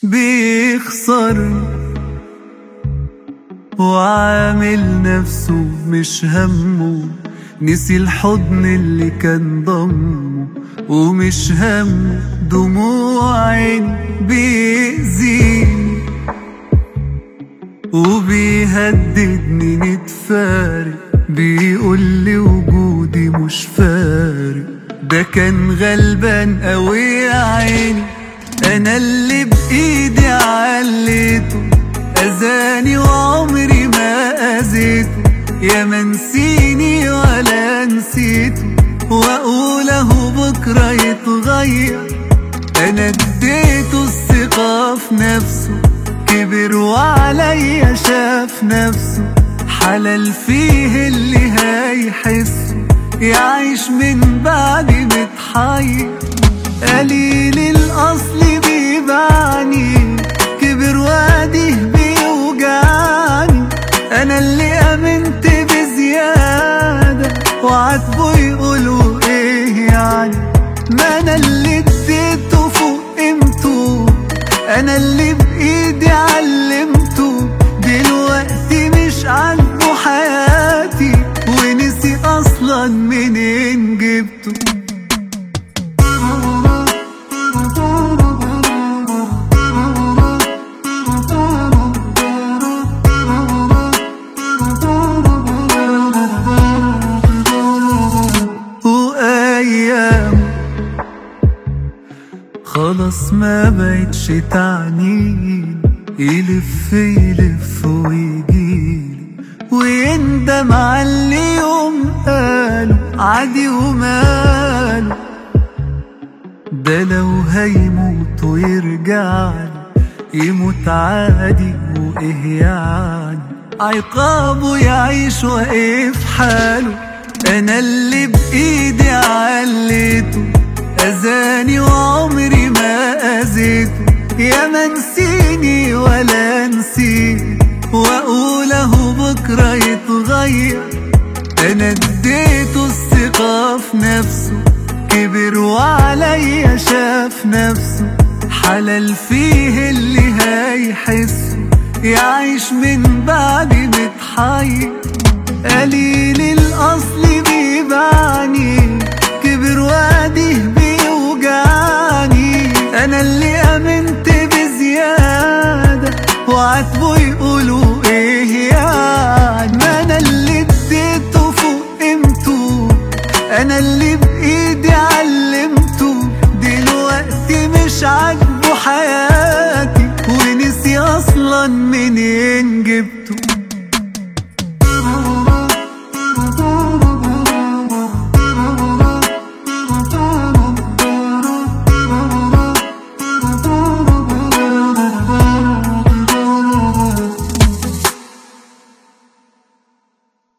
بيخسر وعامل نفسه مش همه، نسي الحضن اللي كان ضمه، ومش همه دموع عيني بيأذيني وبيهددني نتفارق، بيقولي وجودي مش فارق. ده كان غلبان قوي يا عيني، انا اللي بايدي عليته، اذاني وعمري ما اذيته، يا منسيني ولا نسيته، واقول اهو بكره يتغير. انا اديته الثقه في نفسه، كبر وعليا شاف نفسه، حلال فيه اللي هيحسه، يعيش من بعدي متحير. قليل الاصل بيبعني، كبر واديه بيوجعني، انا اللي امنت بزياده، وعاتبه يقولوا ايه يعني، ما انا اللي اديته فوق قيمته، انا اللي بايدي علمته، دلوقتي مش عاجبه حياتي، ونسي اصلا منين جبته. خلاص ما بقتش تعنيني، يلف يلف ويجيلي، ويندم على اللي يوم قاله عادي وماله. ده لو هيموت ويرجعلي، يموت عادي وايه يعني، عقابه يعيش واقف حاله. انا اللي بايدي عليته، اذاني وعمري ما اذيته، يا منسيني ولا نسيت، واقول اهو بكره يتغير. انا اديته الثقه في نفسه، كبر وعليا شاف نفسه، حلال فيه اللي هيحسه، يعيش من بعدي متحير. قليل الاصل بيبعني، كبر واديه بيوجعني، انا اللي امنت بزياده، وعاتبه يقولوا ايه يعني، ما انا اللي اديته فوق قيمته، انا اللي بايدي علمته، دلوقتي مش عاجبه حياتي، ونسي اصلا منين جبته.